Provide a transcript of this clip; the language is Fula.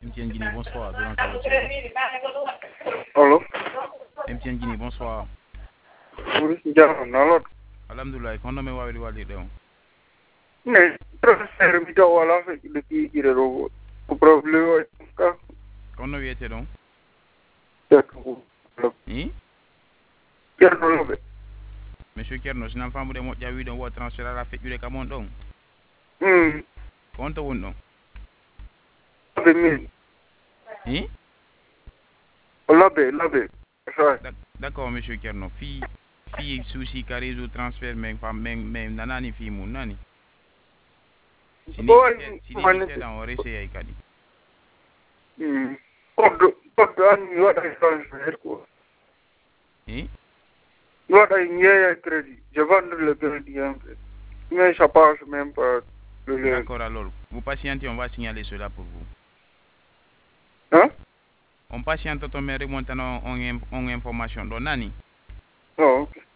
MTN Guinée, bonsoir. Durant ta voiture. Allô? MTN Guinée, bonsoir. Oui, jaram nalot. Alhamdulillah, kono me wawde walde ɗon. Ne, professeur mi taw wala fe de ki ire ro ko problème o ka Kono wiyete ɗon? ko Hi? kerno lobe. Monsieur Kerno, sinan famude moƴƴa wiɗon wo transfert ala feƴƴude kam on ɗon. Ko on to woni ɗon? Lobe min. Hi? Lobe. Sorry. D'accord, monsieur Kerno. Fi souci ka réseau transfert men nanani fi mum nani. Sini seeɗan o reseyay kadi. Koddo an mi waɗa transfert ko. Hi? Mi waɗa ñeeya crédit. Je vends le crédit en fait. Mais ça passe même pas le lien. D'accord, alors, vous patientez, on va signaler cela pour vous. Hein? On patiente to me remonta on information ɗo nani. Oh, ok.